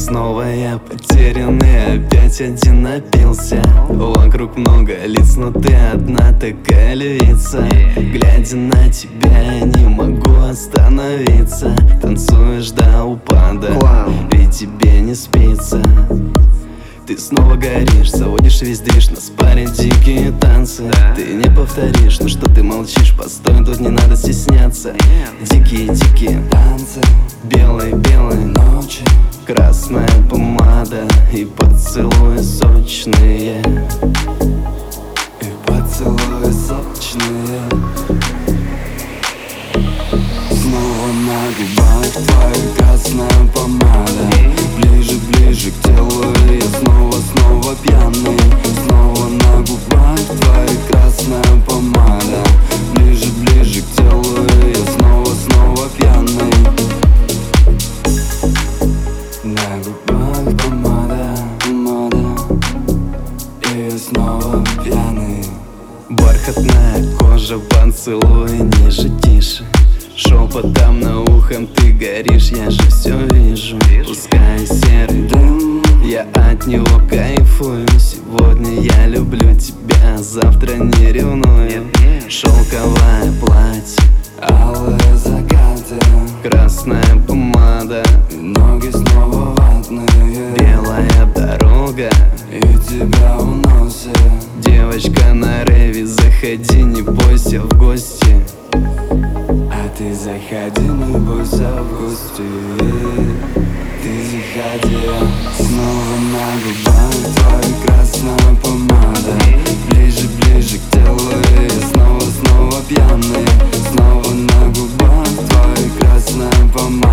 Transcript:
Снова я потерянный, опять один напился. Вокруг много лиц, но ты одна такая львица. Глядя на тебя, я не могу остановиться. Танцуешь до упада, ведь тебе не спится. Ты снова горишь, заводишь весь движ, на спаре дикие танцы. Ты не повторишь, ну что ты молчишь, постой, тут не надо стесняться. Дикие танцы, белые ночи, красная помада и поцелуи сочные. И поцелуи сочные. Снова на губах твоя красная помада. Ближе к телу, и я снова пьяный. Снова на губах твоя красная помада. Ближе к телу, и я снова пьяный. На губах помада, и я снова пьяный. Бархатная кожа, поцелуй ниже, тише. Шепотом на ухом ты горишь, я же все вижу. Пускай серый дым, я от него кайфую. Сегодня я люблю тебя, завтра не ревную. Шелковое платье, алые закаты, красная помада, и ноги снова ватные. Белая дорога, и тебя уносит. Девочка на рейве, заходи, не бойся, в гости. А ты заходи, не бойся, в гости. Ты заходи. Снова на губах твоя красная помада. Ближе к телу, и я снова пьяный. Снова на губах твоя красная помада.